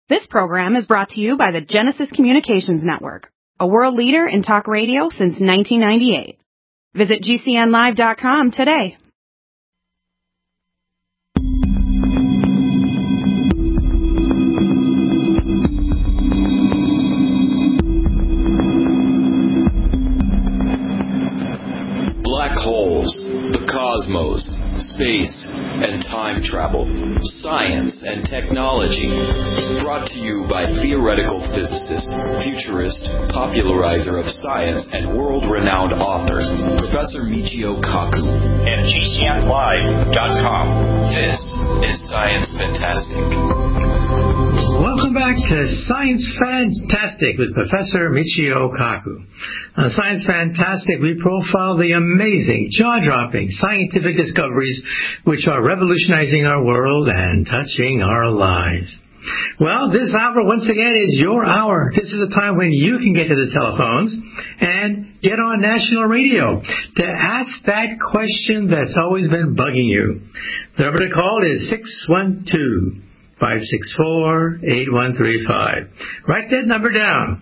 This program is brought to you by the Genesis Communications Network, a world leader in talk radio since 1998. Visit GCNlive.com today. Black holes, the cosmos, space, and time travel, science and technology. Brought to you by theoretical physicist, futurist, popularizer of science, and world-renowned author, Professor Michio Kaku. And GCNlive.com. This is Science Fantastic. Welcome back to Science Fantastic with Professor Michio Kaku. On Science Fantastic, we profile the amazing, jaw-dropping scientific discoveries which are revolutionizing our world and touching our lives. Well, this hour, once again, is your hour. This is the time when you can get to the telephones and get on national radio to ask that question that's always been bugging you. The number to call is 612-564-8135. Write that number down,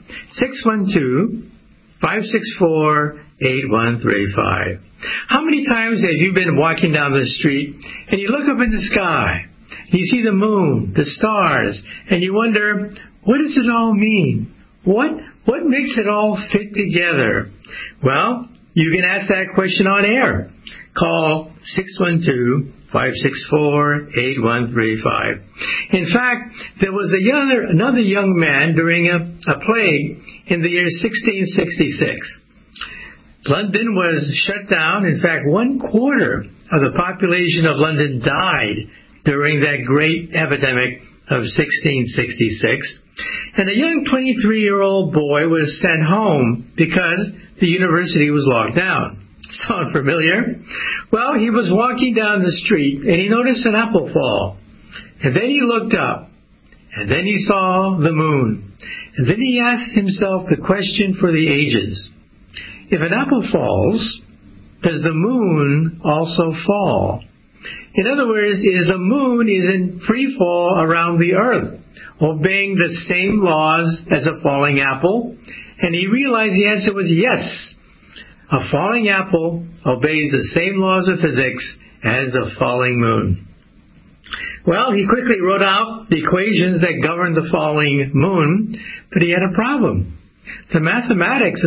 612-564-8135. How many times have you been walking down the street and you look up in the sky, you see the moon, the stars, and you wonder, what does it all mean? What makes it all fit together? Well, you can ask that question on air. Call 612-564-8135. In fact, there was another young man during a plague in the year 1666. London was shut down. In fact, 1/4 of the population of London died during that great epidemic of 1666. And a young 23-year-old boy was sent home because the university was locked down. Sound familiar? Well, he was walking down the street and he noticed an apple fall. And then he looked up. And then he saw the moon. And then he asked himself the question for the ages. If an apple falls, does the moon also fall? In other words, the moon is in free fall around the earth, obeying the same laws as a falling apple? And he realized the answer was yes. A falling apple obeys the same laws of physics as the falling moon. Well, he quickly wrote out the equations that govern the falling moon, but he had a problem. The mathematics of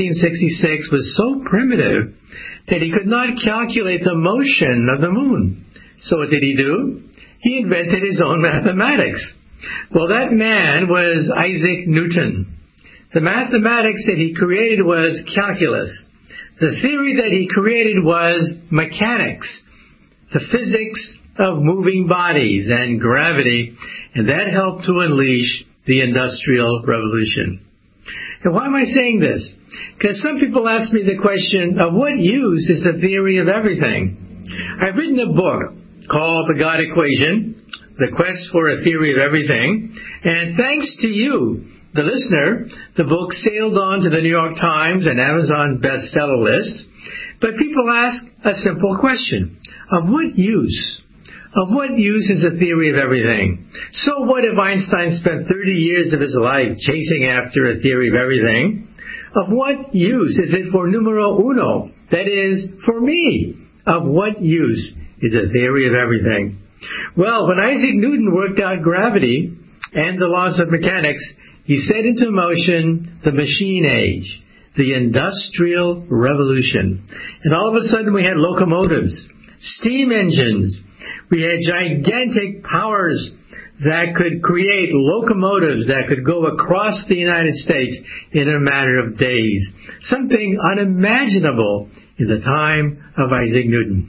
1666 was so primitive that he could not calculate the motion of the moon. So what did he do? He invented his own mathematics. Well, that man was Isaac Newton. The mathematics that he created was calculus. The theory that he created was mechanics, the physics of moving bodies and gravity, and that helped to unleash the Industrial Revolution. And why am I saying this? Because some people ask me the question of what use is the theory of everything? I've written a book called The God Equation, The Quest for a Theory of Everything, and thanks to you, the listener, the book sailed on to the New York Times and Amazon bestseller lists. But people ask a simple question. Of what use? Of what use is the theory of everything? So what if Einstein spent 30 years of his life chasing after a theory of everything? Of what use is it for numero uno? That is, for me. Of what use is a theory of everything? Well, when Isaac Newton worked out gravity and the laws of mechanics, he set into motion the machine age, the Industrial Revolution. And all of a sudden we had locomotives, steam engines. We had gigantic powers that could create locomotives that could go across the United States in a matter of days. Something unimaginable in the time of Isaac Newton.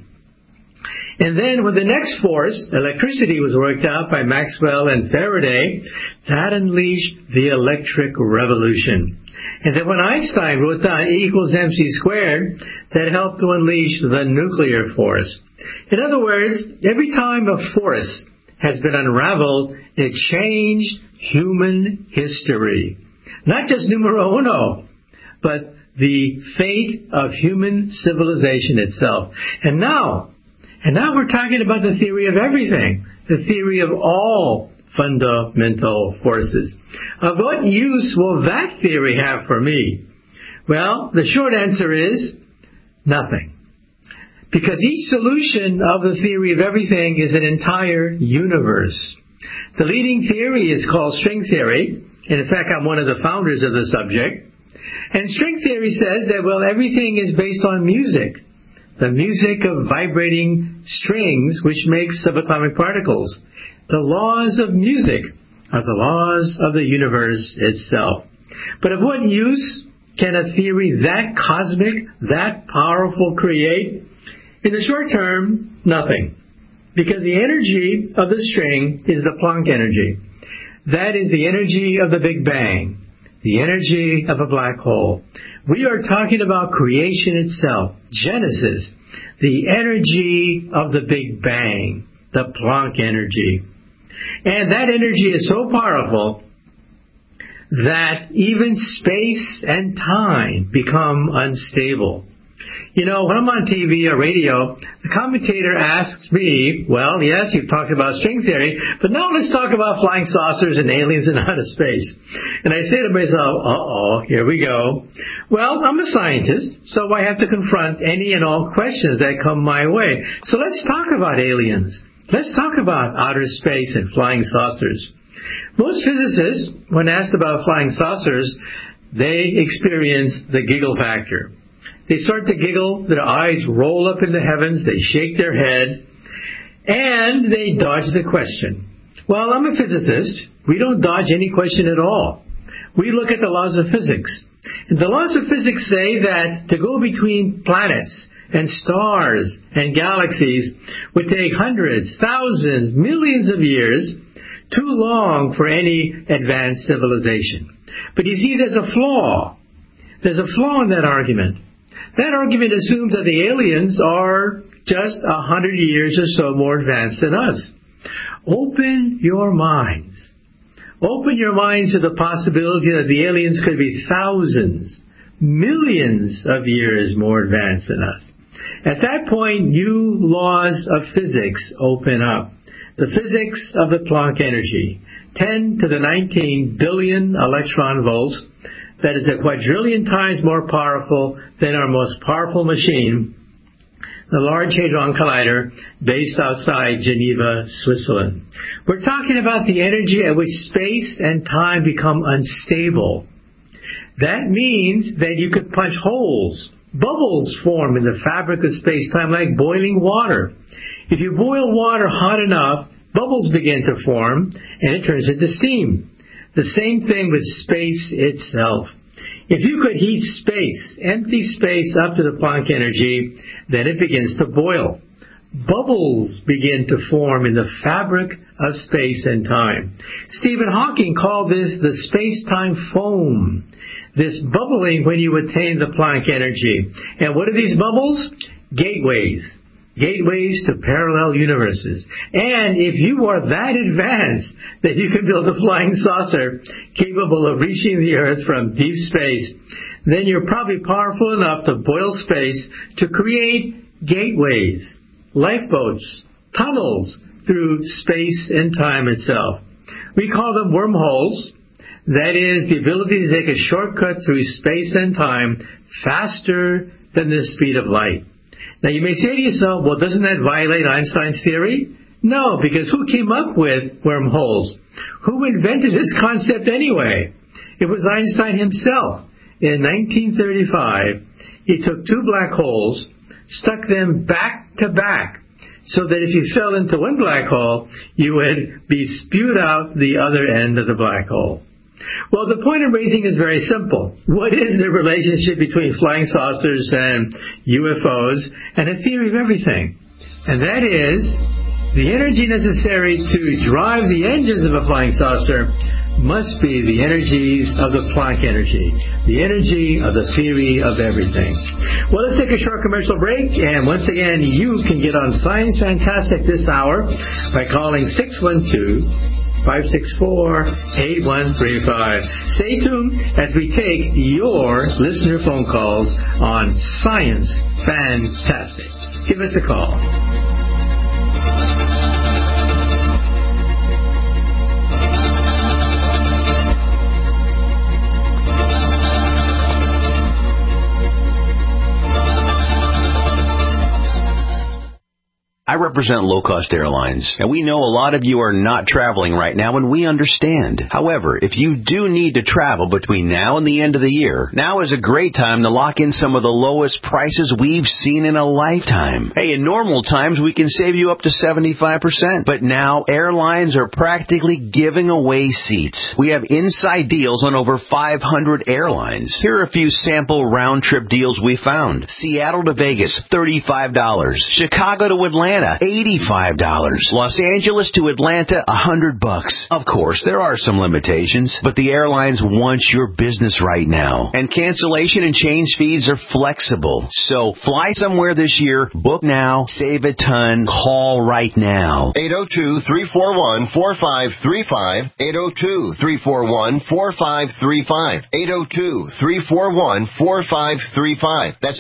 And then when the next force, electricity, was worked out by Maxwell and Faraday, that unleashed the electric revolution. And then when Einstein wrote down E equals mc squared, that helped to unleash the nuclear force. In other words, every time a force has been unraveled, it changed human history. Not just numero uno, but the fate of human civilization itself. And now we're talking about the theory of everything, the theory of all fundamental forces. Of what use will that theory have for me? Well, the short answer is nothing. Because each solution of the theory of everything is an entire universe. The leading theory is called string theory. And in fact, I'm one of the founders of the subject. And string theory says that, well, everything is based on music. The music of vibrating strings, which makes subatomic particles. The laws of music are the laws of the universe itself. But of what use can a theory that cosmic, that powerful create? In the short term, nothing. Because the energy of the string is the Planck energy. That is the energy of the Big Bang, the energy of a black hole. We are talking about creation itself, Genesis, the energy of the Big Bang, the Planck energy. And that energy is so powerful that even space and time become unstable. You know, when I'm on TV or radio, the commentator asks me, well, yes, you've talked about string theory, but now let's talk about flying saucers and aliens in outer space. And I say to myself, here we go. Well, I'm a scientist, so I have to confront any and all questions that come my way. So let's talk about aliens. Let's talk about outer space and flying saucers. Most physicists, when asked about flying saucers, they experience the giggle factor. They start to giggle, their eyes roll up in the heavens, they shake their head, and they dodge the question. Well, I'm a physicist. We don't dodge any question at all. We look at the laws of physics. And the laws of physics say that to go between planets and stars and galaxies would take hundreds, thousands, millions of years, too long for any advanced civilization. But you see, there's a flaw. There's a flaw in that argument. That argument assumes that the aliens are just 100 years or so more advanced than us. Open your minds. Open your minds to the possibility that the aliens could be thousands, millions of years more advanced than us. At that point, new laws of physics open up. The physics of the Planck energy, 10 to the 19 billion electron volts, that is a quadrillion times more powerful than our most powerful machine, the Large Hadron Collider, based outside Geneva, Switzerland. We're talking about the energy at which space and time become unstable. That means that you could punch holes. Bubbles form in the fabric of space-time like boiling water. If you boil water hot enough, bubbles begin to form, and it turns into steam. The same thing with space itself. If you could heat space, empty space up to the Planck energy, then it begins to boil. Bubbles begin to form in the fabric of space and time. Stephen Hawking called this the space-time foam, this bubbling when you attain the Planck energy. And what are these bubbles? Gateways. Gateways to parallel universes. And if you are that advanced that you can build a flying saucer capable of reaching the Earth from deep space, then you're probably powerful enough to boil space to create gateways, lifeboats, tunnels through space and time itself. We call them wormholes. That is the ability to take a shortcut through space and time faster than the speed of light. Now, you may say to yourself, well, doesn't that violate Einstein's theory? No, because who came up with wormholes? Who invented this concept anyway? It was Einstein himself. In 1935, he took two black holes, stuck them back to back, so that if you fell into one black hole, you would be spewed out the other end of the black hole. Well, the point I'm raising is very simple. What is the relationship between flying saucers and UFOs and a theory of everything? And that is, the energy necessary to drive the engines of a flying saucer must be the energies of the Planck energy, the energy of the theory of everything. Well, let's take a short commercial break, and once again, you can get on Science Fantastic this hour by calling 612-564-8135. Stay tuned as we take your listener phone calls on Science Fantastic. Give us a call. I represent low-cost airlines, and we know a lot of you are not traveling right now, and we understand. However, if you do need to travel between now and the end of the year, now is a great time to lock in some of the lowest prices we've seen in a lifetime. Hey, in normal times, we can save you up to 75%, but now airlines are practically giving away seats. We have inside deals on over 500 airlines. Here are a few sample round-trip deals we found. Seattle to Vegas, $35. Chicago to Atlanta, $85. Los Angeles to Atlanta, $100. Of course, there are some limitations, but the airlines want your business right now. And cancellation and change fees are flexible. So fly somewhere this year, book now, save a ton, call right now. 802-341-4535. 802-341-4535. 802-341-4535. That's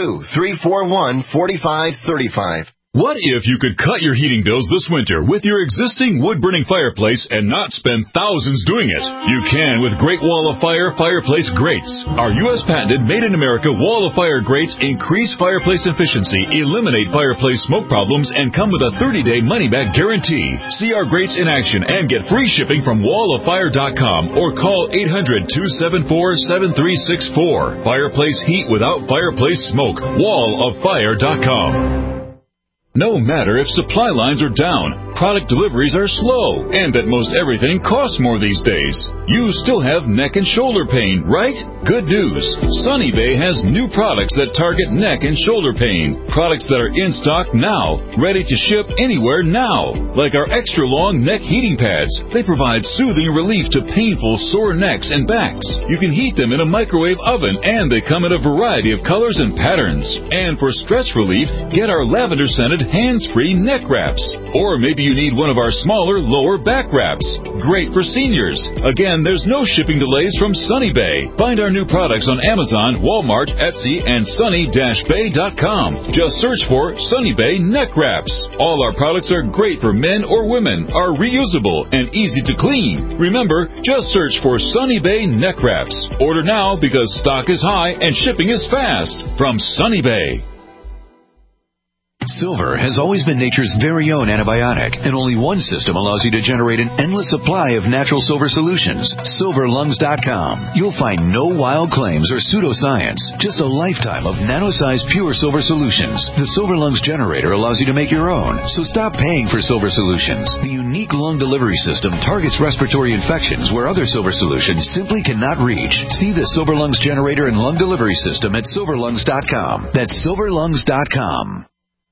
802-341-4535. What if you could cut your heating bills this winter with your existing wood-burning fireplace and not spend thousands doing it? You can with Great Wall of Fire fireplace grates. Our U.S. patented made-in-America Wall of Fire grates increase fireplace efficiency, eliminate fireplace smoke problems, and come with a 30-day money-back guarantee. See our grates in action and get free shipping from walloffire.com or call 800-274-7364. Fireplace heat without fireplace smoke. walloffire.com. No matter if supply lines are down, product deliveries are slow, and that most everything costs more these days, you still have neck and shoulder pain, right? Good news. Sunny Bay has new products that target neck and shoulder pain. Products that are in stock now, ready to ship anywhere now. Like our extra long neck heating pads. They provide soothing relief to painful sore necks and backs. You can heat them in a microwave oven, and they come in a variety of colors and patterns. And for stress relief, get our lavender-scented hands-free neck wraps. Or maybe you need one of our smaller lower back wraps. Great for seniors. Again, there's no shipping delays from Sunny Bay. Find our new products on Amazon, Walmart, Etsy, and sunny-bay.com. Just search for Sunny Bay neck wraps. All our products are great for men or women, are reusable, and easy to clean. Remember, just search for Sunny Bay neck wraps. Order now because stock is high and shipping is fast. From Sunny Bay. Silver has always been nature's very own antibiotic, and only one system allows you to generate an endless supply of natural silver solutions. SilverLungs.com. You'll find no wild claims or pseudoscience, just a lifetime of nano-sized pure silver solutions. The Silver Lungs generator allows you to make your own, so stop paying for silver solutions. The unique lung delivery system targets respiratory infections where other silver solutions simply cannot reach. See the Silver Lungs generator and lung delivery system at SilverLungs.com. That's SilverLungs.com.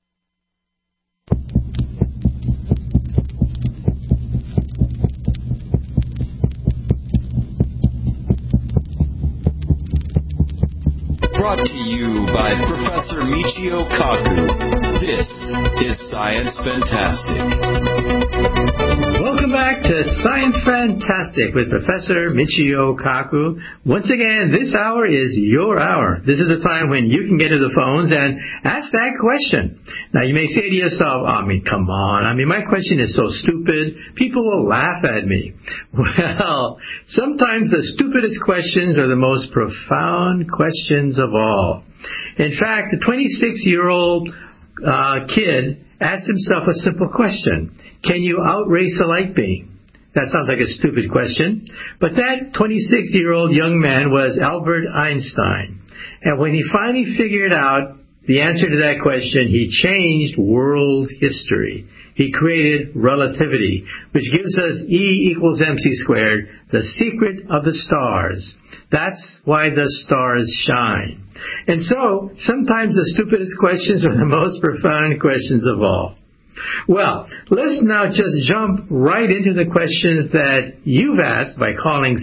Brought to you by Professor Michio Kaku. This is Science Fantastic. Welcome back to Science Fantastic with Professor Michio Kaku. Once again, this hour is your hour. This is the time when you can get to the phones and ask that question. Now, you may say to yourself, come on. My question is so stupid. People will laugh at me. Well, sometimes the stupidest questions are the most profound questions of all. In fact, the 26-year-old kid asked himself a simple question. Can you outrace a light beam? That sounds like a stupid question. But that 26-year-old young man was Albert Einstein. And when he finally figured out the answer to that question, he changed world history. He created relativity, which gives us E equals mc squared, the secret of the stars. That's why the stars shine. And so, sometimes the stupidest questions are the most profound questions of all. Well, let's now just jump right into the questions that you've asked by calling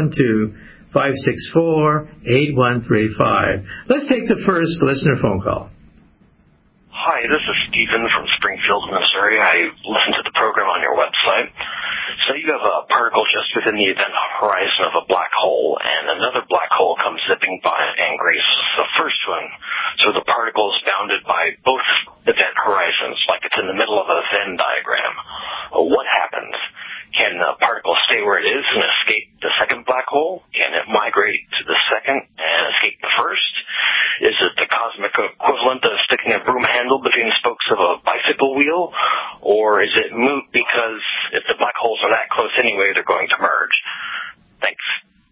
612-564-8135. Let's take the first listener phone call. Hi, this is Stephen from Springfield, Missouri. I listened to the program on your website. So you have a particle just within the event horizon of a black hole, and another black hole comes zipping by and grazes the first one. So the particle is bounded by both event horizons, like it's in the middle of a Venn diagram. What happens? Can the particle stay where it is and escape the second black hole? Can it migrate to the second and escape the first? Is it the cosmic equivalent of sticking a broom handle between the spokes of a bicycle? elliptical wheel, or is it moot because if the black holes are that close anyway, they're going to merge? Thanks.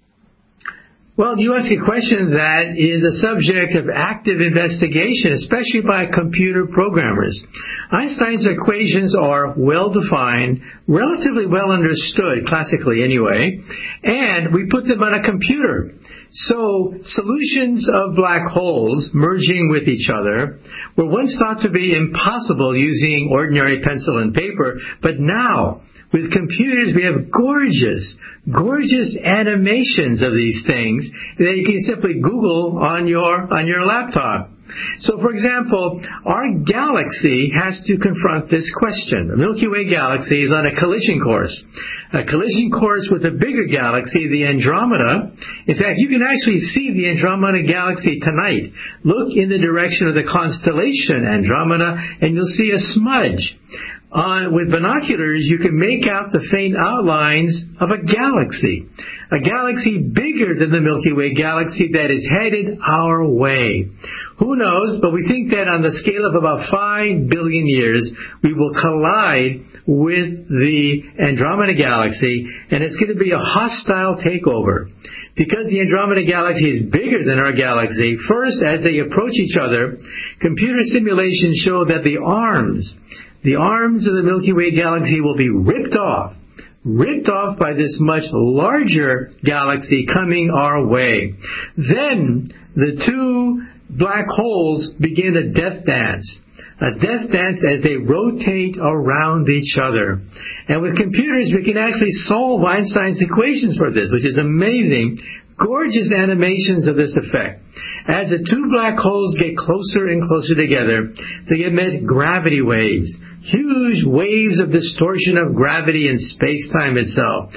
Well, you ask a question that is a subject of active investigation, especially by computer programmers. Einstein's equations are well-defined, relatively well understood, classically anyway, and we put them on a computer. So solutions of black holes merging with each other were once thought to be impossible using ordinary pencil and paper, but now, with computers, we have gorgeous animations of these things that you can simply Google on your laptop. So, for example, our galaxy has to confront this question. The Milky Way galaxy is on a collision course with a bigger galaxy, the Andromeda. In fact, you can actually see the Andromeda galaxy tonight. Look in the direction of the constellation Andromeda, and you'll see a smudge. With binoculars, you can make out the faint outlines of a galaxy bigger than the Milky Way galaxy that is headed our way. Who knows, but we think that on the scale of about 5 billion years, we will collide with the Andromeda galaxy, and it's going to be a hostile takeover. Because the Andromeda galaxy is bigger than our galaxy, first, as they approach each other, computer simulations show that the arms of the Milky Way galaxy will be ripped off by this much larger galaxy coming our way. Then the two black holes begin a death dance as they rotate around each other. And with computers, we can actually solve Einstein's equations for this, which is amazing. Gorgeous animations of this effect. As the two black holes get closer and closer together, they emit gravity waves, huge waves of distortion of gravity in space-time itself.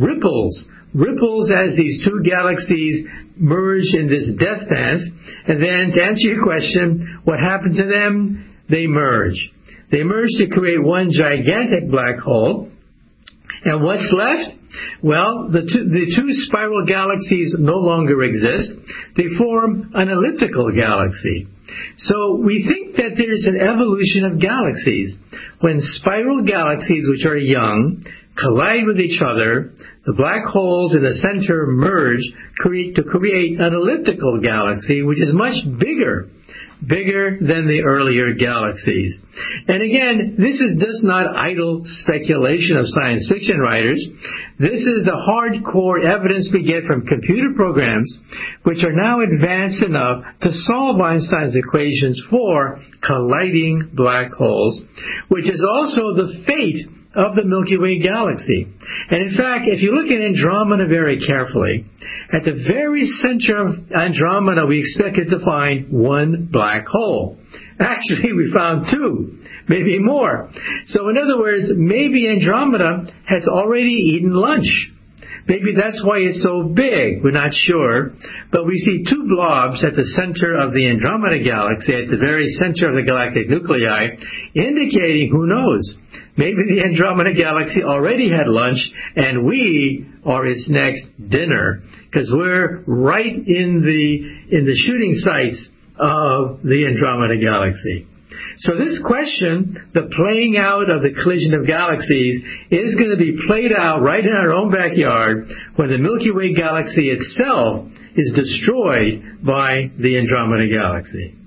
Ripples as these two galaxies merge in this death dance. And then, to answer your question, what happens to them? They merge. They merge to create one gigantic black hole. And what's left? Well, the two spiral galaxies no longer exist. They form an elliptical galaxy. So we think that there's an evolution of galaxies. When spiral galaxies, which are young, collide with each other, the black holes in the center merge to create an elliptical galaxy, which is much bigger than the earlier galaxies. And again, this is just not idle speculation of science fiction writers. This is the hardcore evidence we get from computer programs, which are now advanced enough to solve Einstein's equations for colliding black holes, which is also the fate of the Milky Way galaxy. And in fact, if you look at Andromeda very carefully, at the very center of Andromeda, we expected to find one black hole. Actually, we found two, maybe more. So in other words, maybe Andromeda has already eaten lunch. Maybe that's why it's so big. We're not sure. But we see two blobs at the center of the Andromeda galaxy, at the very center of the galactic nuclei, indicating, who knows, maybe the Andromeda galaxy already had lunch and we are its next dinner, because we're right in the shooting sights of the Andromeda galaxy. So this question, the playing out of the collision of galaxies, is going to be played out right in our own backyard when the Milky Way galaxy itself is destroyed by the Andromeda galaxy.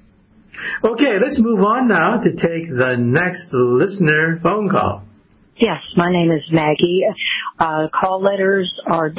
Okay, let's move on now to take the next listener phone call. Yes, my name is Maggie. Call letters are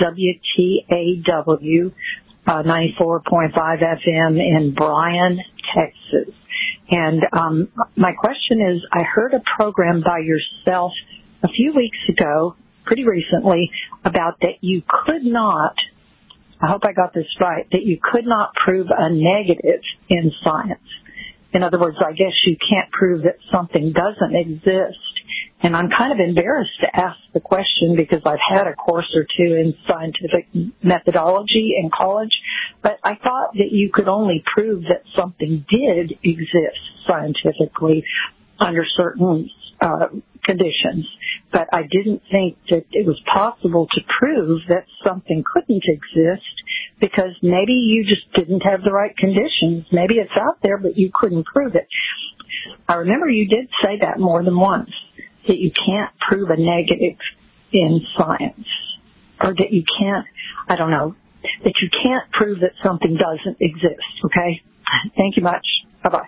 WTAW 94.5 FM in Bryan, Texas. And my question is, I heard a program by yourself a few weeks ago, pretty recently, about that you could not, I hope I got this right, that you could not prove a negative in science. In other words, I guess you can't prove that something doesn't exist. And I'm kind of embarrassed to ask the question because I've had a course or two in scientific methodology in college, but I thought that you could only prove that something did exist scientifically under certain conditions. But I didn't think that it was possible to prove that something couldn't exist because maybe you just didn't have the right conditions. Maybe it's out there, but you couldn't prove it. I remember you did say that more than once, that you can't prove a negative in science, or that you can't, I don't know, that you can't prove that something doesn't exist, okay? Thank you much. Bye-bye.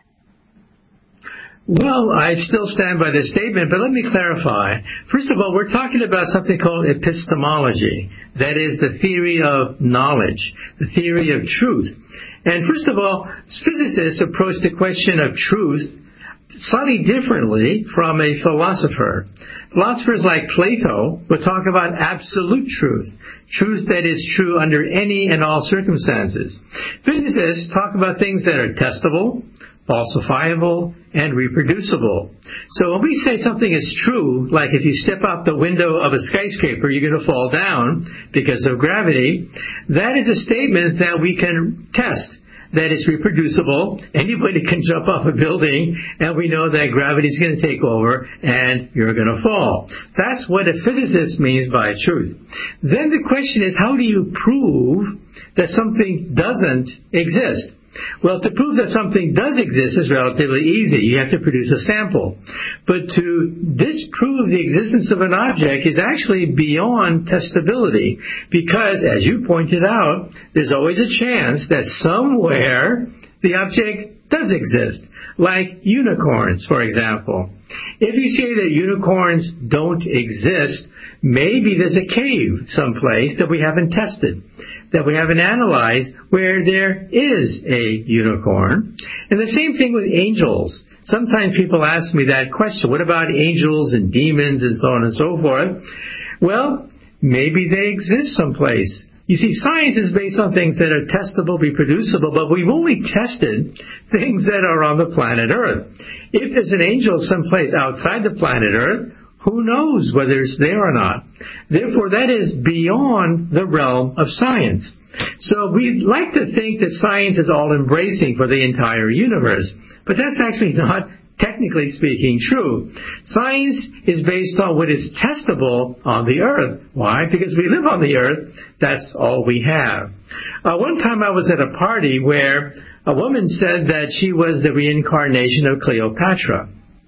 Well, I still stand by this statement, but let me clarify. First of all, we're talking about something called epistemology. That is the theory of knowledge, the theory of truth. And first of all, physicists approach the question of truth slightly differently from a philosopher. Philosophers like Plato would talk about absolute truth, truth that is true under any and all circumstances. Physicists talk about things that are testable, falsifiable, and reproducible. So when we say something is true, like if you step out the window of a skyscraper, you're going to fall down because of gravity, that is a statement that we can test. That is reproducible. Anybody can jump off a building, and we know that gravity is going to take over, and you're going to fall. That's what a physicist means by truth. Then the question is, how do you prove that something doesn't exist? Well, to prove that something does exist is relatively easy. You have to produce a sample. But to disprove the existence of an object is actually beyond testability, because, as you pointed out, there's always a chance that somewhere the object does exist, like unicorns, for example. If you say that unicorns don't exist, maybe there's a cave someplace that we haven't tested, that we haven't analyzed, where there is a unicorn. And the same thing with angels. Sometimes people ask me that question, what about angels and demons and so on and so forth? Well, maybe they exist someplace. You see, science is based on things that are testable, reproducible, but we've only tested things that are on the planet Earth. If there's an angel someplace outside the planet Earth, who knows whether it's there or not? Therefore, that is beyond the realm of science. So we'd like to think that science is all-embracing for the entire universe, but that's actually not, technically speaking, true. Science is based on what is testable on the Earth. Why? Because we live on the Earth. That's all we have. One time I was at a party where a woman said that she was the reincarnation of Cleopatra.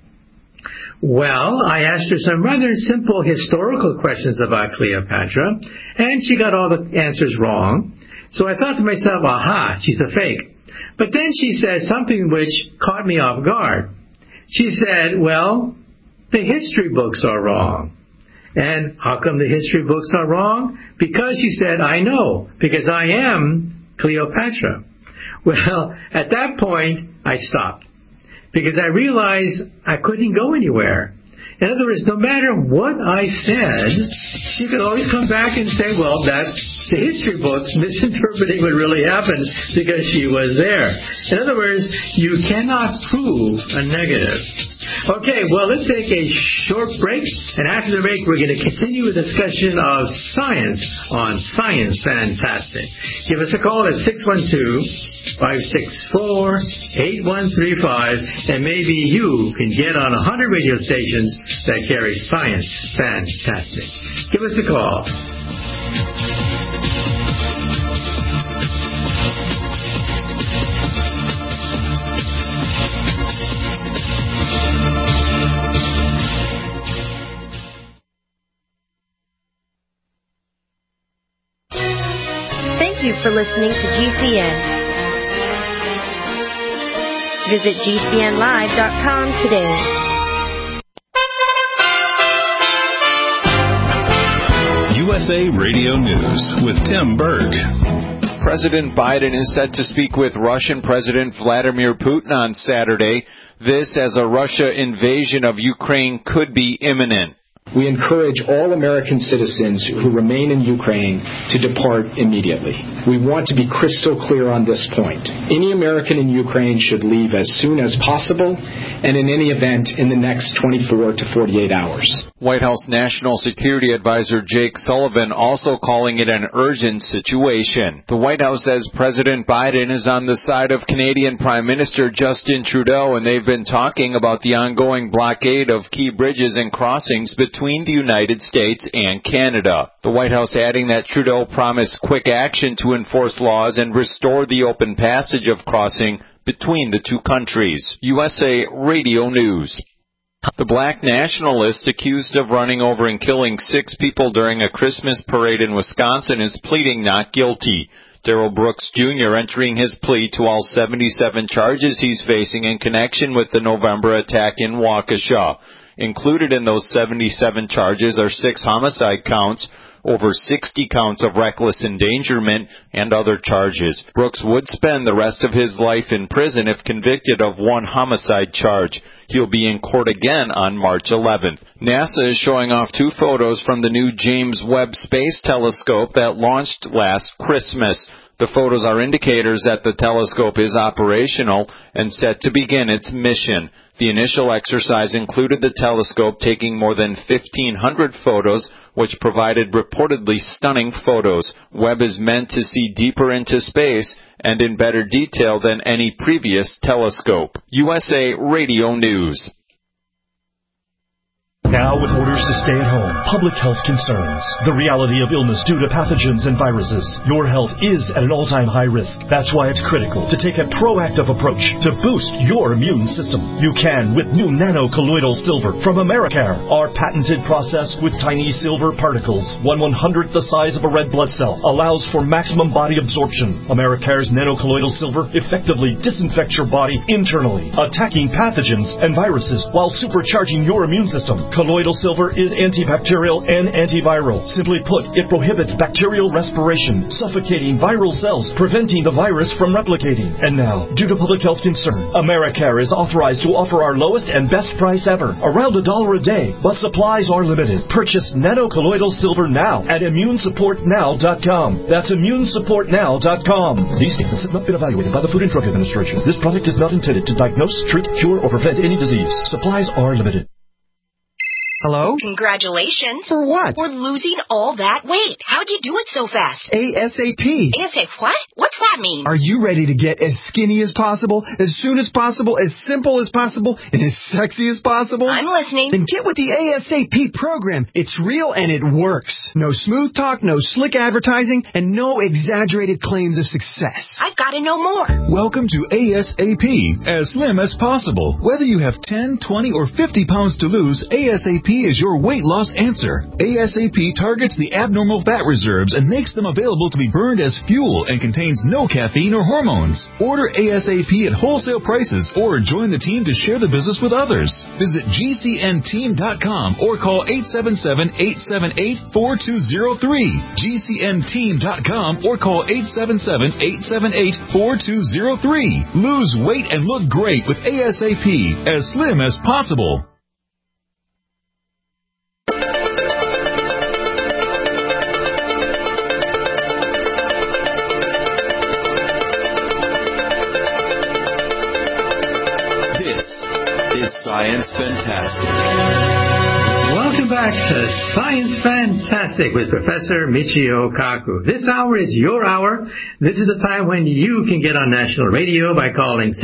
Well, I asked her some rather simple historical questions about Cleopatra, and she got all the answers wrong. So I thought to myself, aha, she's a fake. But then she said something which caught me off guard. She said, well, the history books are wrong. And how come the history books are wrong? Because she said, I know, because I am Cleopatra. Well, at that point, I stopped, because I realized I couldn't go anywhere. In other words, no matter what I said, she could always come back and say, well, that's the history books misinterpreting what really happened because she was there. In other words, you cannot prove a negative. Okay, well, let's take a short break, and after the break, we're going to continue a discussion of science on Science Fantastic. Give us a call at 612-564-8135, and maybe you can get on 100 radio stations that carry Science Fantastic. Give us a call. Thank you for listening to GCN. Visit GCNlive.com today. USA Radio News with Tim Berg. President Biden is set to speak with Russian President Vladimir Putin on Saturday. This as a Russia invasion of Ukraine could be imminent. We encourage all American citizens who remain in Ukraine to depart immediately. We want to be crystal clear on this point. Any American in Ukraine should leave as soon as possible, and in any event in the next 24 to 48 hours. White House National Security Advisor Jake Sullivan also calling it an urgent situation. The White House says President Biden is on the side of Canadian Prime Minister Justin Trudeau, and they've been talking about the ongoing blockade of key bridges and crossings between between the United States and Canada. The White House adding that Trudeau promised quick action to enforce laws and restore the open passage of crossing between the two countries. USA Radio News. The black nationalist accused of running over and killing 6 people during a Christmas parade in Wisconsin is pleading not guilty. Darrell Brooks Jr. entering his plea to all 77 charges he's facing in connection with the November attack in Waukesha. Included in those 77 charges are 6 homicide counts, over 60 counts of reckless endangerment, and other charges. Brooks would spend the rest of his life in prison if convicted of 1 homicide charge. He'll be in court again on March 11th. NASA is showing off 2 photos from the new James Webb Space Telescope that launched last Christmas. The photos are indicators that the telescope is operational and set to begin its mission. The initial exercise included the telescope taking more than 1,500 photos, which provided reportedly stunning photos. Webb is meant to see deeper into space and in better detail than any previous telescope. USA Radio News. Now with orders to stay at home, public health concerns, the reality of illness due to pathogens and viruses, your health is at an all-time high risk. That's why it's critical to take a proactive approach to boost your immune system. You can with new nano-colloidal silver from Americare. Our patented process with tiny silver particles, 1/100th the size of a red blood cell, allows for maximum body absorption. Americare's nano-colloidal silver effectively disinfects your body internally, attacking pathogens and viruses while supercharging your immune system. Colloidal silver is antibacterial and antiviral. Simply put, it prohibits bacterial respiration, suffocating viral cells, preventing the virus from replicating. And now, due to public health concern, Americare is authorized to offer our lowest and best price ever, around $1 a day, but supplies are limited. Purchase nano-colloidal silver now at immunesupportnow.com. That's immunesupportnow.com. These statements have not been evaluated by the Food and Drug Administration. This product is not intended to diagnose, treat, cure, or prevent any disease. Supplies are limited. Hello? Congratulations. For what? For losing all that weight. How'd you do it so fast? ASAP. ASAP what? What's that mean? Are you ready to get as skinny as possible, as soon as possible, as simple as possible, and as sexy as possible? I'm listening. Then get with the ASAP program. It's real and it works. No smooth talk, no slick advertising, and no exaggerated claims of success. I've got to know more. Welcome to ASAP, as slim as possible. Whether you have 10, 20, or 50 pounds to lose, ASAP is your weight loss answer. ASAP targets the abnormal fat reserves and makes them available to be burned as fuel and contains no caffeine or hormones. Order ASAP at wholesale prices or join the team to share the business with others. Visit GCNteam.com or call 877-878-4203. GCNteam.com or call 877-878-4203. Lose weight and look great with ASAP, as slim as possible. Science Fantastic. Welcome back to Science Fantastic with Professor Michio Kaku. This hour is your hour. This is the time when you can get on national radio by calling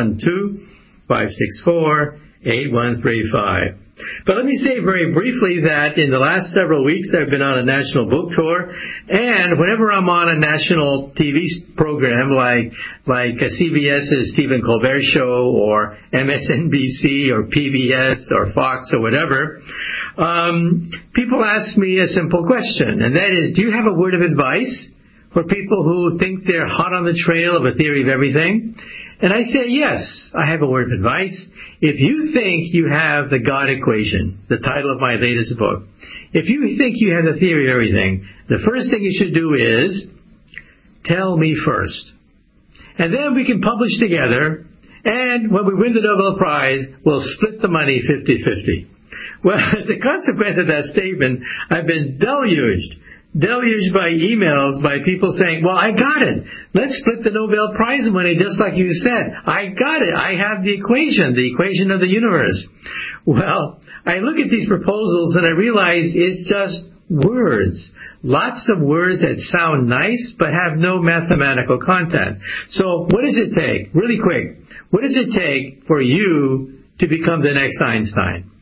612-564-8135. But let me say very briefly that in the last several weeks I've been on a national book tour, and whenever I'm on a national TV program like CBS's Stephen Colbert Show or MSNBC or PBS or Fox or whatever, people ask me a simple question, and that is, do you have a word of advice for people who think they're hot on the trail of a theory of everything? And I say, yes, I have a word of advice. If you think you have the God equation, the title of my latest book, if you think you have the theory of everything, the first thing you should do is tell me first. And then we can publish together, and when we win the Nobel Prize, we'll split the money 50-50. Well, as a consequence of that statement, I've been deluged by emails by people saying, well, I got it. Let's split the Nobel Prize money just like you said. I got it. I have the equation of the universe. Well, I look at these proposals and I realize it's just words. Lots of words that sound nice but have no mathematical content. So what does it take? Really quick. What does it take for you to become the next Einstein?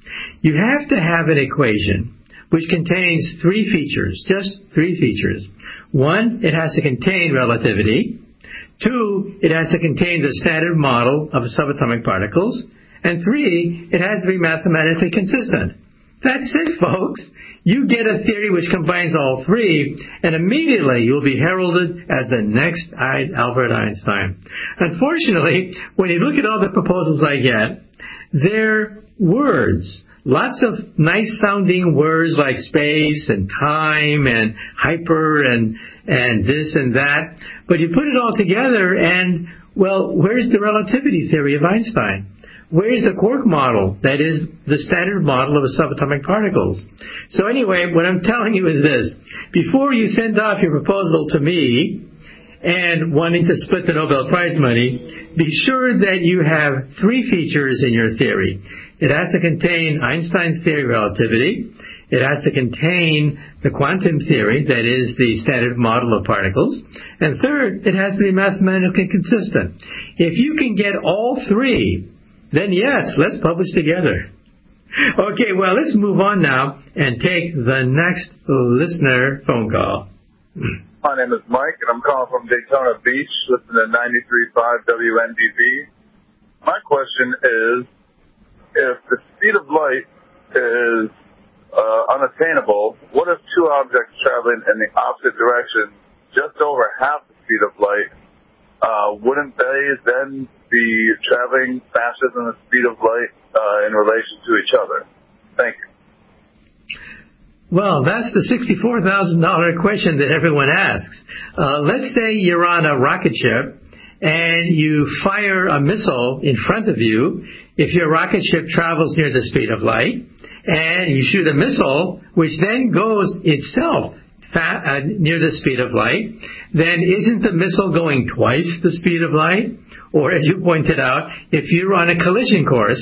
You have to have an equation which contains three features, just three features. One, it has to contain relativity. Two, it has to contain the standard model of subatomic particles. And three, it has to be mathematically consistent. That's it, folks. You get a theory which combines all three, and immediately you'll be heralded as the next Albert Einstein. Unfortunately, when you look at all the proposals I get, they're words. Lots of nice-sounding words like space and time and hyper and this and that. But you put it all together and, well, where's the relativity theory of Einstein? Where's the quark model? That is the standard model of subatomic particles. So anyway, what I'm telling you is this. Before you send off your proposal to me and wanting to split the Nobel Prize money, be sure that you have three features in your theory. It has to contain Einstein's theory of relativity. It has to contain the quantum theory, that is the standard model of particles. And third, it has to be mathematically consistent. If you can get all three, then yes, let's publish together. Okay, well, let's move on now and take the next listener phone call. My name is Mike, and I'm calling from Daytona Beach, listening to 93.5 WNDB. My question is, if the speed of light is unattainable, what if two objects traveling in the opposite direction, just over half the speed of light, wouldn't they then be traveling faster than the speed of light in relation to each other? Thank you. Well, that's the $64,000 question that everyone asks. Let's say you're on a rocket ship and you fire a missile in front of you. If your rocket ship travels near the speed of light, and you shoot a missile, which then goes itself near the speed of light, then isn't the missile going twice the speed of light? Or, as you pointed out, if you're on a collision course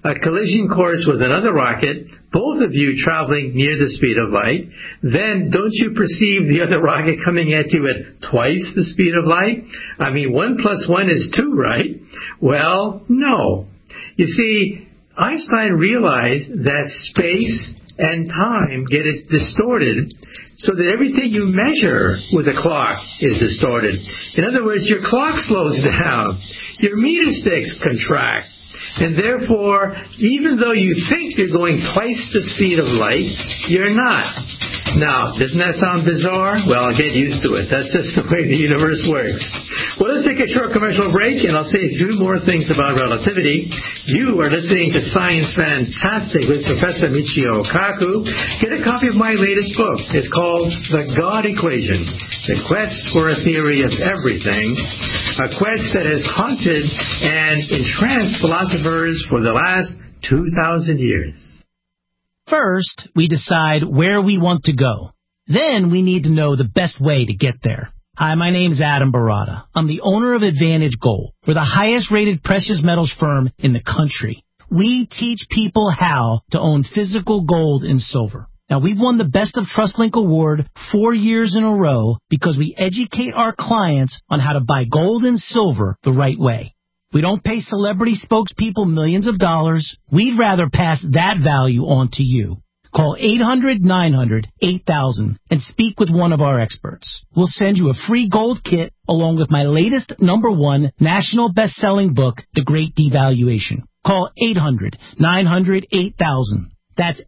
with another rocket, both of you traveling near the speed of light, then don't you perceive the other rocket coming at you at twice the speed of light? I mean, 1 + 1 is 2, right? Well, no. You see, Einstein realized that space and time get distorted so that everything you measure with a clock is distorted. In other words, your clock slows down, your meter sticks contract, and therefore, even though you think you're going twice the speed of light, you're not. Now, doesn't that sound bizarre? Well, get used to it. That's just the way the universe works. Well, let's take a short commercial break, and I'll say a few more things about relativity. You are listening to Science Fantastic with Professor Michio Kaku. Get a copy of my latest book. It's called The God Equation, The Quest for a Theory of Everything, a quest that has haunted and entranced philosophers for the last 2,000 years. First, we decide where we want to go. Then we need to know the best way to get there. Hi, my name is Adam Barata. I'm the owner of Advantage Gold. We're the highest-rated precious metals firm in the country. We teach people how to own physical gold and silver. Now, we've won the Best of TrustLink Award 4 years in a row because we educate our clients on how to buy gold and silver the right way. We don't pay celebrity spokespeople millions of dollars. We'd rather pass that value on to you. Call 800-900-8000 and speak with one of our experts. We'll send you a free gold kit along with my latest #1 national best-selling book, The Great Devaluation. Call 800-900-8000. That's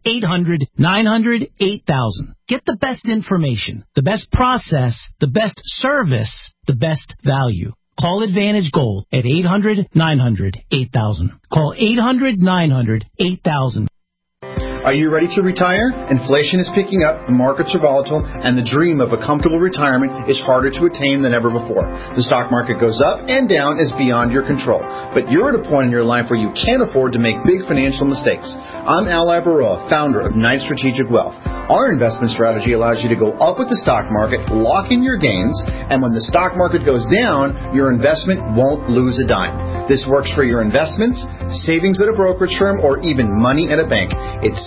800-900-8000. Get the best information, the best process, the best service, the best value. Call Advantage Gold at 800-900-8000. Call 800-900-8000. Are you ready to retire? Inflation is picking up, the markets are volatile, and the dream of a comfortable retirement is harder to attain than ever before. The stock market goes up and down is beyond your control. But you're at a point in your life where you can't afford to make big financial mistakes. I'm Al Ibaroa, founder of Knight Strategic Wealth. Our investment strategy allows you to go up with the stock market, lock in your gains, and when the stock market goes down, your investment won't lose a dime. This works for your investments, savings at a brokerage firm, or even money at a bank. It's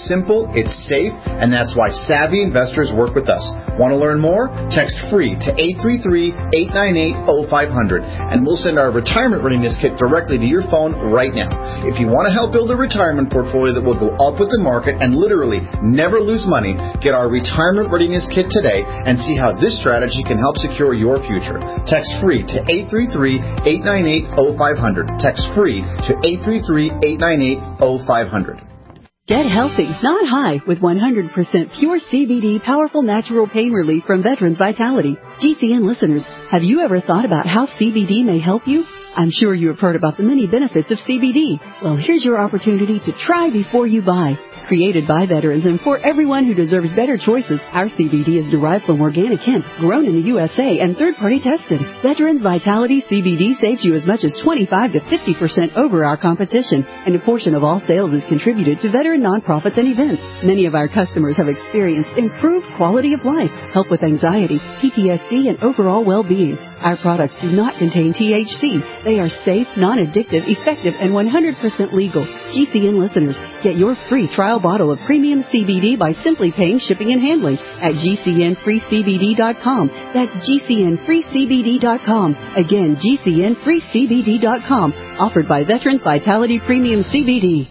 simple, it's safe, and that's why savvy investors work with us. Want to learn more? Text FREE to 833-898-0500, and we'll send our retirement readiness kit directly to your phone right now. If you want to help build a retirement portfolio that will go up with the market and literally never lose money, get our retirement readiness kit today and see how this strategy can help secure your future. Text FREE to 833-898-0500. Text FREE to 833-898-0500. Get healthy, not high, with 100% pure CBD powerful natural pain relief from Veterans Vitality. GCN listeners, have you ever thought about how CBD may help you? I'm sure you have heard about the many benefits of CBD. Well, here's your opportunity to try before you buy. Created by veterans and for everyone who deserves better choices, our CBD is derived from organic hemp, grown in the USA and third-party tested. Veterans Vitality CBD saves you as much as 25 to 50% over our competition, and a portion of all sales is contributed to veteran nonprofits and events. Many of our customers have experienced improved quality of life, help with anxiety, PTSD, and overall well-being. Our products do not contain THC. They are safe, non-addictive, effective, and 100% legal. GCN listeners, get your free trial bottle of premium CBD by simply paying shipping and handling at GCNFreeCBD.com. That's GCNFreeCBD.com. Again, GCNFreeCBD.com. Offered by Veterans Vitality Premium CBD.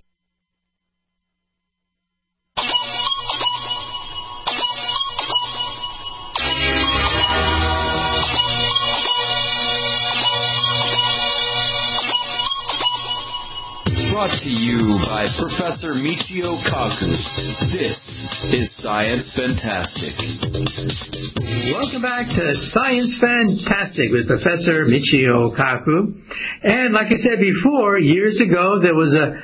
Brought to you by Professor Michio Kaku. This is Science Fantastic. Welcome back to Science Fantastic with Professor Michio Kaku. And like I said before, years ago there was a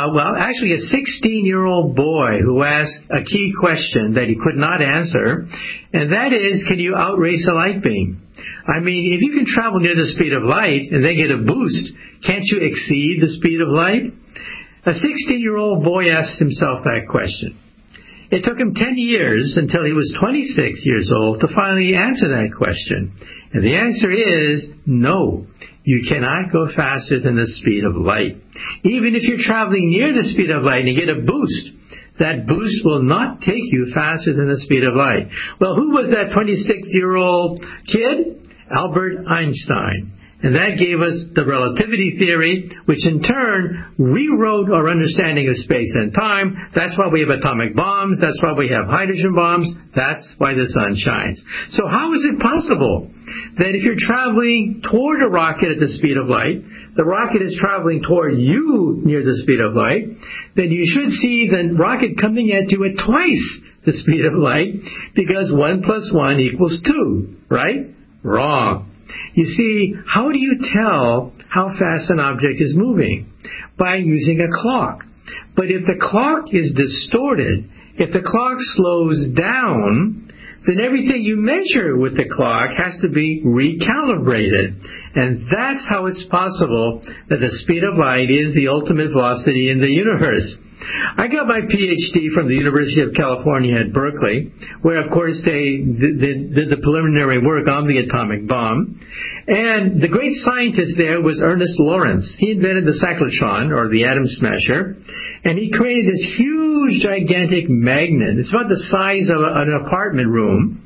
16-year-old boy who asked a key question that he could not answer, and that is, can you outrace a light beam? I mean, if you can travel near the speed of light and then get a boost, can't you exceed the speed of light? A 16-year-old boy asked himself that question. It took him 10 years until he was 26 years old to finally answer that question. And the answer is no. You cannot go faster than the speed of light. Even if you're traveling near the speed of light and you get a boost, that boost will not take you faster than the speed of light. Well, who was that 26-year-old kid? Albert Einstein. And that gave us the relativity theory, which in turn rewrote our understanding of space and time. That's why we have atomic bombs. That's why we have hydrogen bombs. That's why the sun shines. So how is it possible that if you're traveling toward a rocket at the speed of light, the rocket is traveling toward you near the speed of light, then you should see the rocket coming at you at twice the speed of light, because 1 + 1 = 2, right? Wrong. You see, how do you tell how fast an object is moving? By using a clock. But if the clock is distorted, if the clock slows down, then everything you measure with the clock has to be recalibrated. And that's how it's possible that the speed of light is the ultimate velocity in the universe. I got my PhD from the University of California at Berkeley, where, of course, they did the preliminary work on the atomic bomb. And the great scientist there was Ernest Lawrence. He invented the cyclotron, or the atom smasher, and he created this huge, gigantic magnet. It's about the size of an apartment room.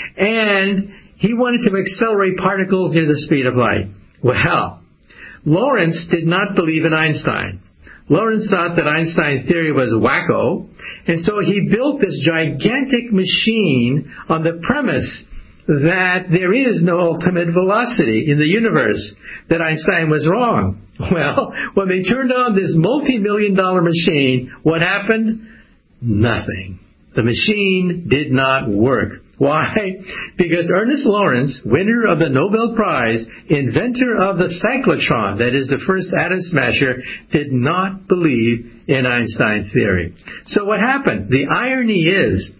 And he wanted to accelerate particles near the speed of light. Well, Lawrence did not believe in Einstein. Lawrence thought that Einstein's theory was wacko, and so he built this gigantic machine on the premise that there is no ultimate velocity in the universe, that Einstein was wrong. Well, when they turned on this multi-million-dollar machine, what happened? Nothing. The machine did not work. Why? Because Ernest Lawrence, winner of the Nobel Prize, inventor of the cyclotron, that is the first atom smasher, did not believe in Einstein's theory. So what happened? The irony is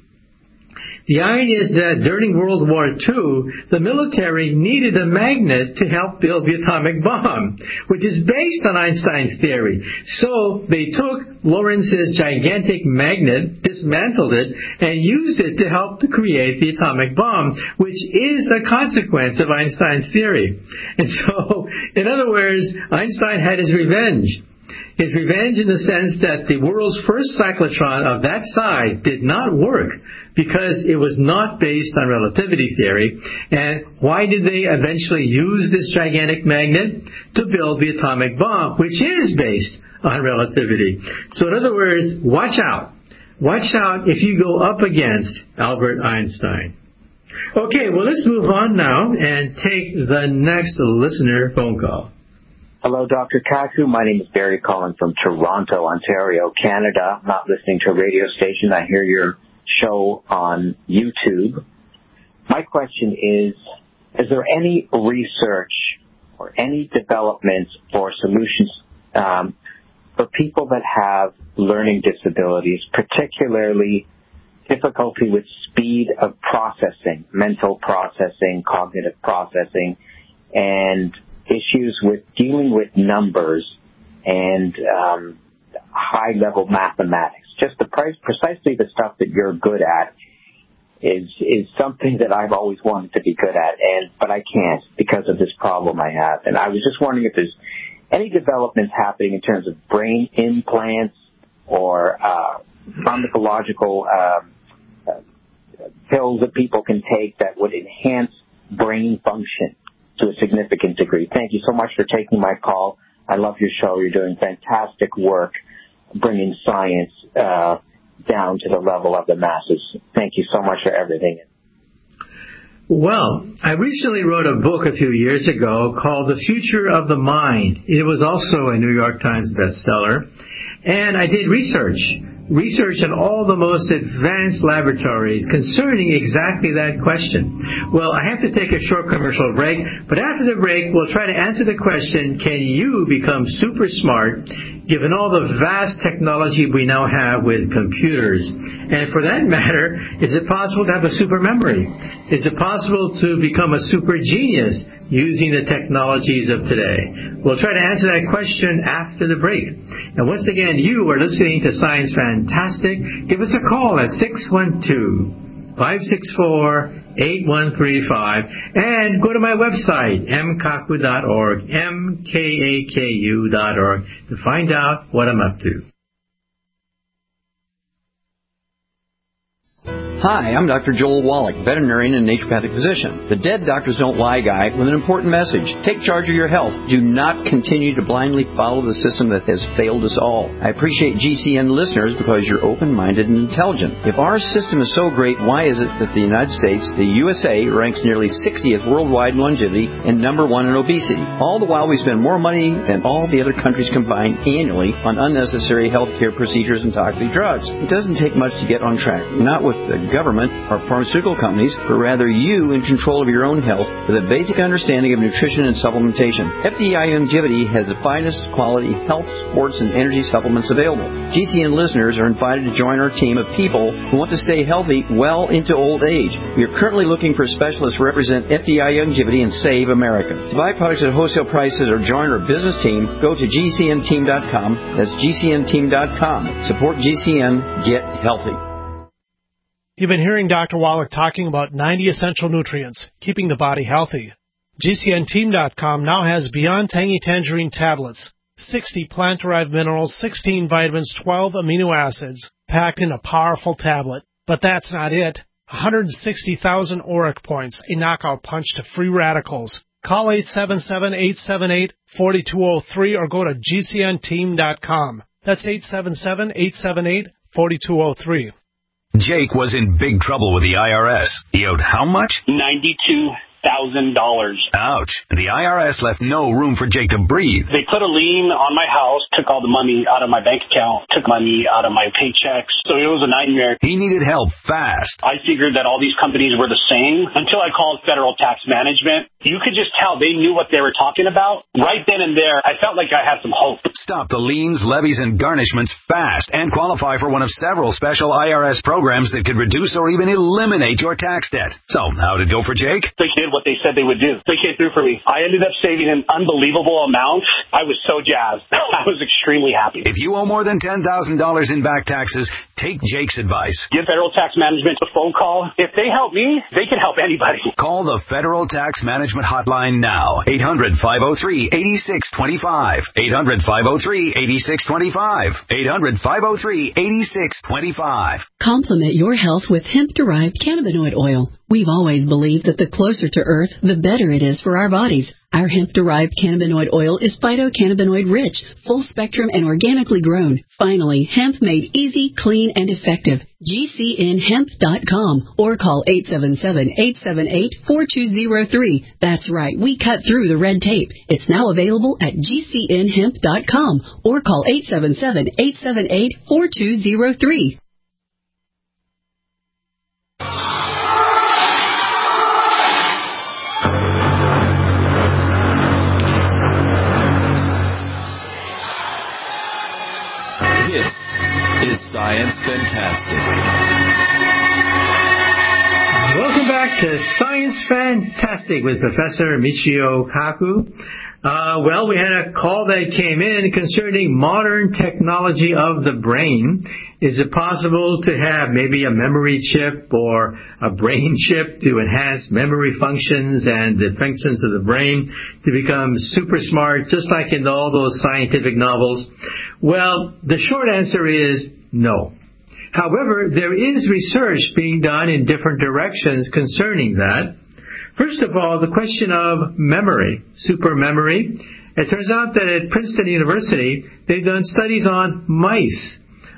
that during World War II, the military needed a magnet to help build the atomic bomb, which is based on Einstein's theory. So they took Lawrence's gigantic magnet, dismantled it, and used it to help to create the atomic bomb, which is a consequence of Einstein's theory. And so, in other words, Einstein had his revenge. is revenge in the sense that the world's first cyclotron of that size did not work because it was not based on relativity theory. And why did they eventually use this gigantic magnet? To build the atomic bomb, which is based on relativity. So in other words, watch out. Watch out if you go up against Albert Einstein. Okay, well, let's move on now and take the next listener phone call. Hello, Dr. Kaku. My name is Barry calling from Toronto, Ontario, Canada. I'm not listening to a radio station. I hear your show on YouTube. My question is there any research or any developments or solutions for people that have learning disabilities, particularly difficulty with speed of processing, mental processing, cognitive processing, and issues with dealing with numbers and high-level mathematics? Just precisely the stuff that you're good at is something that I've always wanted to be good at, but I can't because of this problem I have. And I was just wondering if there's any developments happening in terms of brain implants or pharmacological pills that people can take that would enhance brain function to a significant degree. Thank you so much for taking my call. I love your show. You're doing fantastic work bringing science down to the level of the masses. Thank you so much for everything. Well, I recently wrote a book a few years ago called The Future of the Mind. It was also a New York Times bestseller. And I did research on all the most advanced laboratories concerning exactly that question. Well, I have to take a short commercial break, but after the break, we'll try to answer the question, can you become super smart given all the vast technology we now have with computers? And for that matter, is it possible to have a super memory? Is it possible to become a super genius using the technologies of today? We'll try to answer that question after the break. And once again, you are listening to Science Fantastic. Give us a call at 612-564-8135 and go to my website, mkaku.org, mkaku.org, to find out what I'm up to. Hi, I'm Dr. Joel Wallach, veterinarian and naturopathic physician. The Dead Doctors Don't Lie guy with an important message. Take charge of your health. Do not continue to blindly follow the system that has failed us all. I appreciate GCN listeners because you're open-minded and intelligent. If our system is so great, why is it that the United States, the USA, ranks nearly 60th worldwide in longevity and number 1 in obesity? All the while we spend more money than all the other countries combined annually on unnecessary health care procedures and toxic drugs. It doesn't take much to get on track. Not with the government or pharmaceutical companies, but rather you in control of your own health with a basic understanding of nutrition and supplementation. FDI Longevity has the finest quality health, sports, and energy supplements available. GCN listeners are invited to join our team of people who want to stay healthy well into old age. We are currently looking for specialists to represent FDI Longevity and Save America. To buy products at wholesale prices or join our business team, go to GCNteam.com. That's GCNteam.com. Support GCN. Get healthy. You've been hearing Dr. Wallach talking about 90 essential nutrients, keeping the body healthy. GCNteam.com now has Beyond Tangy Tangerine tablets, 60 plant-derived minerals, 16 vitamins, 12 amino acids, packed in a powerful tablet. But that's not it. 160,000 ORAC points, a knockout punch to free radicals. Call 877-878-4203 or go to GCNteam.com. That's 877-878-4203. Jake was in big trouble with the IRS. He owed how much? $92,000. Ouch. The IRS left no room for Jake to breathe. They put a lien on my house, took all the money out of my bank account, took money out of my paychecks. So it was a nightmare. He needed help fast. I figured that all these companies were the same until I called Federal Tax Management. You could just tell they knew what they were talking about. Right then and there, I felt like I had some hope. Stop the liens, levies, and garnishments fast and qualify for one of several special IRS programs that could reduce or even eliminate your tax debt. So, how did it go for Jake? They did what they said they would do. They came through for me. I ended up saving an unbelievable amount. I was so jazzed. I was extremely happy. If you owe more than $10,000 in back taxes, Take Jake's advice. Give Federal Tax Management a phone call. If they help me, they can help anybody. Call the Federal Tax Management Hotline now. 800-503-8625. 800-503-8625. 800-503-8625. Complement your health with hemp-derived cannabinoid oil. We've always believed that the closer to Earth, the better it is for our bodies. Our hemp-derived cannabinoid oil is phytocannabinoid-rich, full-spectrum, and organically grown. Finally, hemp made easy, clean, and effective. GCNhemp.com or call 877-878-4203. That's right, we cut through the red tape. It's now available at GCNhemp.com or call 877-878-4203. This is Science Fantastic. Welcome back to Science Fantastic with Professor Michio Kaku. We had a call that came in concerning modern technology of the brain. Is it possible to have maybe a memory chip or a brain chip to enhance memory functions and the functions of the brain to become super smart, just like in all those scientific novels? Well, the short answer is no. However, there is research being done in different directions concerning that. First of all, the question of memory, super memory. It turns out that at Princeton University, they've done studies on mice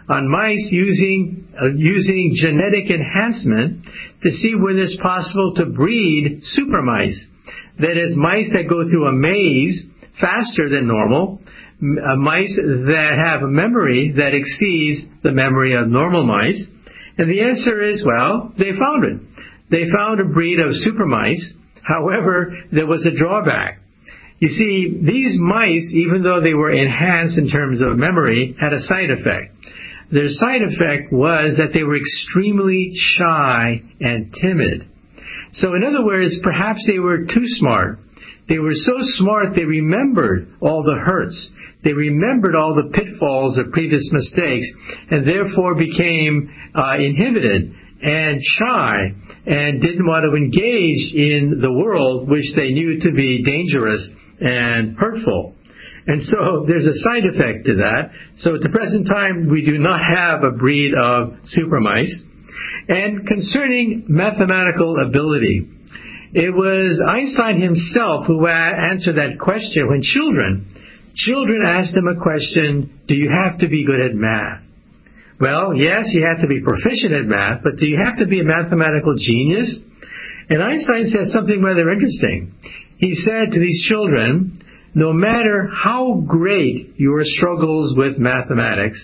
using genetic enhancement to see whether it's possible to breed super mice. That is, mice that go through a maze faster than normal, mice that have a memory that exceeds the memory of normal mice. And the answer is, well, they found it. They found a breed of super mice. However, there was a drawback. You see, these mice, even though they were enhanced in terms of memory, had a side effect. Their side effect was that they were extremely shy and timid. So in other words, perhaps they were too smart. They were so smart they remembered all the hurts. They remembered all the pitfalls of previous mistakes and therefore became inhibited and shy and didn't want to engage in the world, which they knew to be dangerous and hurtful. And so there's a side effect to that. So at the present time, we do not have a breed of super mice. And concerning mathematical ability, it was Einstein himself who answered that question when children asked him a question, do you have to be good at math? Well, yes, you have to be proficient at math, but do you have to be a mathematical genius? And Einstein said something rather interesting. He said to these children, no matter how great your struggles with mathematics,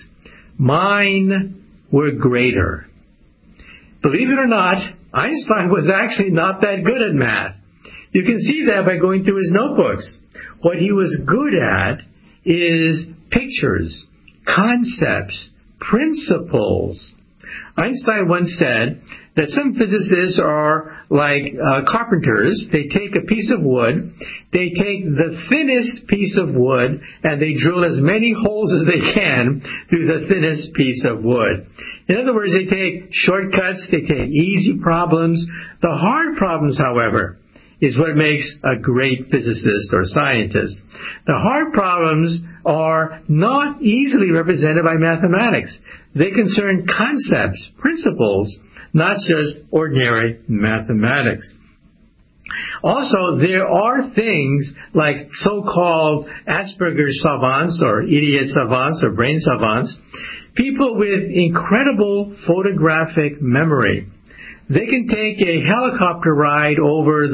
mine were greater. Believe it or not, Einstein was actually not that good at math. You can see that by going through his notebooks. What he was good at is pictures, concepts, principles. Einstein once said that some physicists are like carpenters. They take a piece of wood, they take the thinnest piece of wood, and they drill as many holes as they can through the thinnest piece of wood. In other words, they take shortcuts, they take easy problems. The hard problems, however, is what makes a great physicist or scientist. The hard problems are not easily represented by mathematics. They concern concepts, principles, not just ordinary mathematics. Also, there are things like so-called Asperger's savants or idiot savants or brain savants, people with incredible photographic memory. They can take a helicopter ride over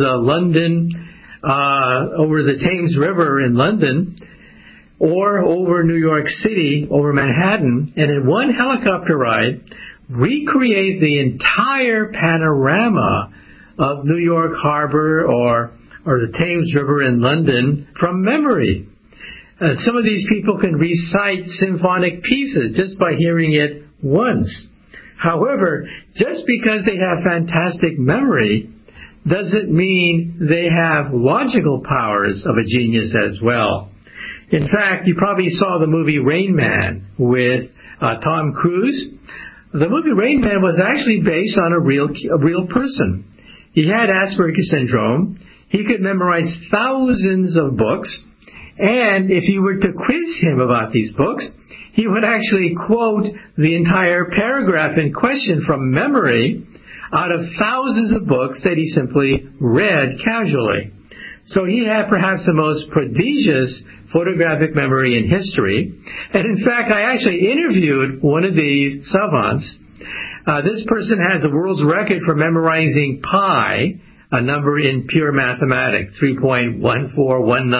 the Thames River in London, or over New York City, over Manhattan, and in one helicopter ride, recreate the entire panorama of New York Harbor or the Thames River in London from memory. Some of these people can recite symphonic pieces just by hearing it once. However, just because they have fantastic memory doesn't mean they have logical powers of a genius as well. In fact, you probably saw the movie Rain Man with Tom Cruise. the movie Rain Man was actually based on a real person. He had Asperger's syndrome. He could memorize thousands of books. And if you were to quiz him about these books, he would actually quote the entire paragraph in question from memory out of thousands of books that he simply read casually. So he had perhaps the most prodigious photographic memory in history. And in fact, I actually interviewed one of these savants. This person has the world's record for memorizing pi, a number in pure mathematics, 3.1419 ...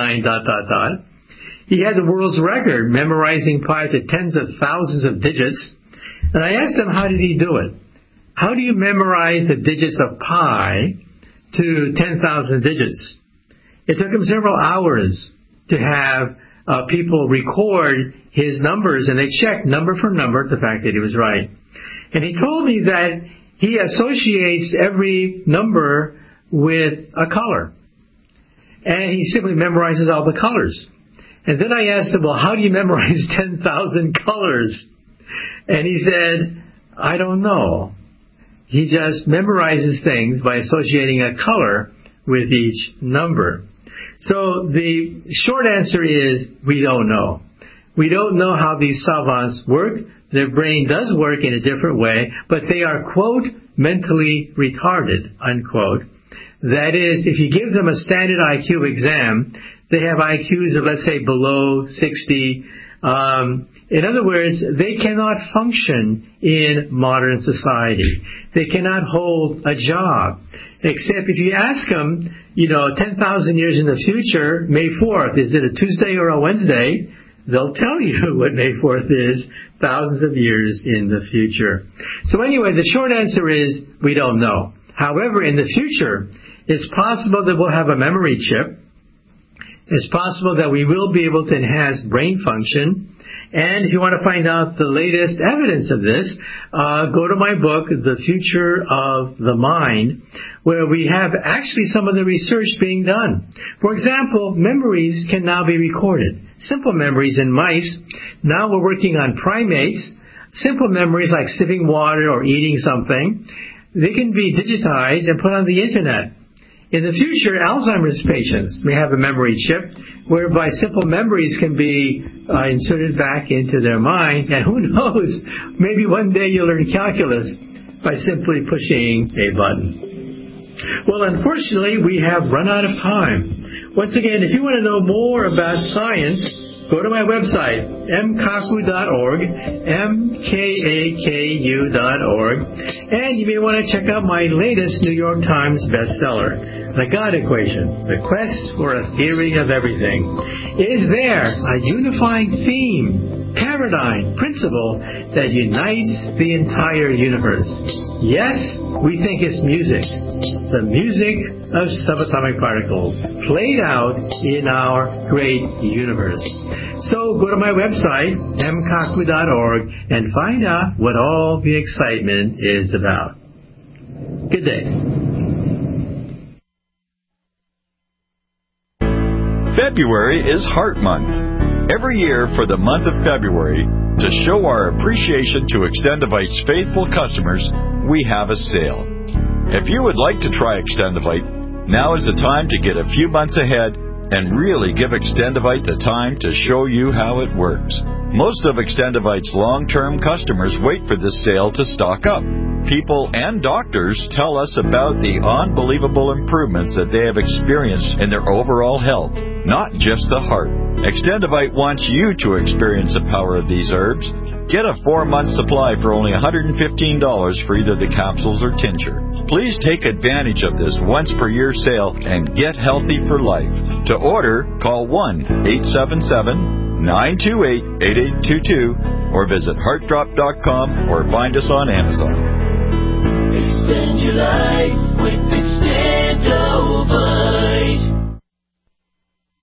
He had the world's record memorizing pi to tens of thousands of digits. And I asked him, how did he do it? How do you memorize the digits of pi to 10,000 digits? It took him several hours to have people record his numbers, and they checked number for number the fact that he was right. And he told me that he associates every number with a color. And he simply memorizes all the colors. And then I asked him, well, how do you memorize 10,000 colors? And he said, I don't know. He just memorizes things by associating a color with each number. So the short answer is we don't know. We don't know how these savants work. Their brain does work in a different way, but they are, quote, mentally retarded, unquote. That is, if you give them a standard IQ exam, they have IQs of, let's say, below 60. In other words, they cannot function in modern society. They cannot hold a job. Except if you ask them, 10,000 years in the future, May 4th, is it a Tuesday or a Wednesday? They'll tell you what May 4th is thousands of years in the future. So anyway, the short answer is we don't know. However, in the future, it's possible that we'll have a memory chip. It's possible that we will be able to enhance brain function. And if you want to find out the latest evidence of this, go to my book, The Future of the Mind, where we have actually some of the research being done. For example, memories can now be recorded. Simple memories in mice. Now we're working on primates. Simple memories like sipping water or eating something. They can be digitized and put on the internet. In the future, Alzheimer's patients may have a memory chip whereby simple memories can be inserted back into their mind. And who knows, maybe one day you'll learn calculus by simply pushing a button. Well, unfortunately, we have run out of time. Once again, if you want to know more about science, go to my website, mkaku.org, mkaku.org, and you may want to check out my latest New York Times bestseller, The God Equation, The Quest for a Theory of Everything. Is there a unifying theme, paradigm, principle that unites the entire universe? Yes, we think it's music. The music of subatomic particles played out in our great universe. So go to my website, mkaku.org, and find out what all the excitement is about. Good day. February is Heart Month. Every year for the month of February, to show our appreciation to Extendivite's faithful customers, we have a sale. If you would like to try Extendivite, now is the time to get a few months ahead and really give Extendivite the time to show you how it works. Most of Extendivite's long-term customers wait for this sale to stock up. People and doctors tell us about the unbelievable improvements that they have experienced in their overall health, not just the heart. Extendivite wants you to experience the power of these herbs. Get a 4-month supply for only $115 for either the capsules or tincture. Please take advantage of this once-per-year sale and get healthy for life. To order, call 1-877-928-8822 or visit heartdrop.com or find us on Amazon. Extend your life with Extendovite.